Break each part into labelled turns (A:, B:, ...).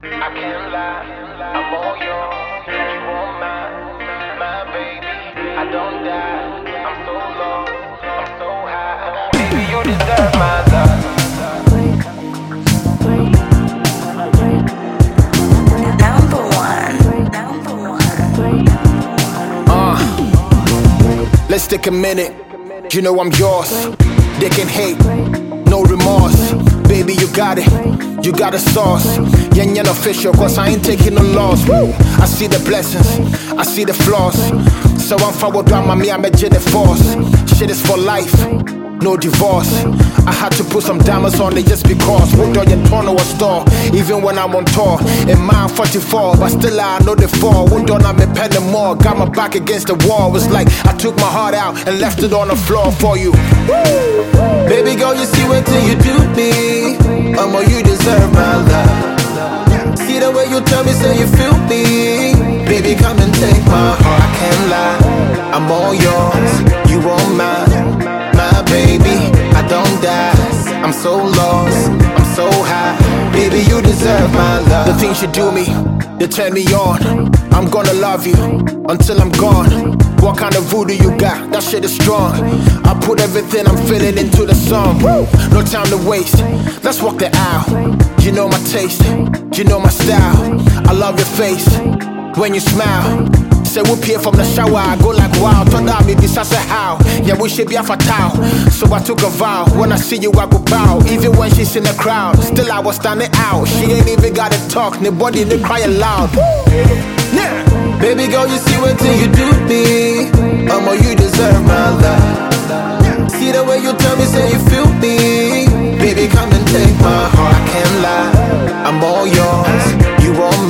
A: I can't lie, I'm all yours. You want my baby. I don't die, I'm so low, I'm so high. Baby, you deserve my love.
B: Let's take a minute. You know I'm yours. They can hate, no remorse. Baby, you got it. You got a sauce. Yen yen official, cause I ain't taking no loss. Woo. I see the blessings, I see the flaws. So I'm forward down my me, I'm a the force. Shit is for life, no divorce. I had to put some diamonds on it just because. Worked on your torn a store, even when I'm on tour. In mine 44, but still I know the fall. Wouldn't on I'm a pen more. Got my back against the wall. It's like I took my heart out and left it on the floor for you. Baby girl, you see what till you do me. You deserve my love. See the way you tell me, say you feel me. Baby, come and take my heart. I can't lie, I'm all yours. You want my baby. I don't die, I'm so lost, I'm so high. Baby, you deserve my love. The things you do me, they turn me on. I'm gonna love you until I'm gone. What kind of voodoo you got? That shit is strong. I put everything I'm feeling into the song. No time to waste, let's walk the aisle. You know my taste, you know my style. I love your face when you smile. Say whoop here from the shower, I go like wow. Turn down me, this I say how. Yeah, we should be a fatal. So I took a vow. When I see you, I go bow. Even when she's in the crowd, still I was standing out. She ain't even gotta talk, nobody they cry aloud. Yeah. Baby girl, you see what till you do me. You deserve my love. See the way you tell me, say you feel me. Baby, come and take my heart. I can't lie, I'm all yours. You want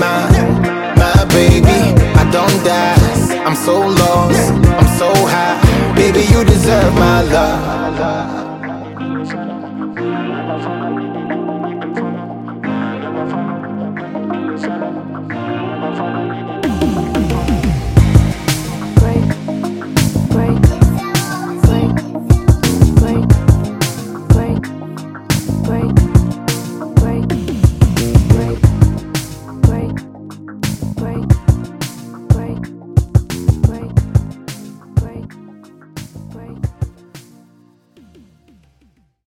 B: my baby. I don't die, I'm so lost, I'm so high. Baby, you deserve my love.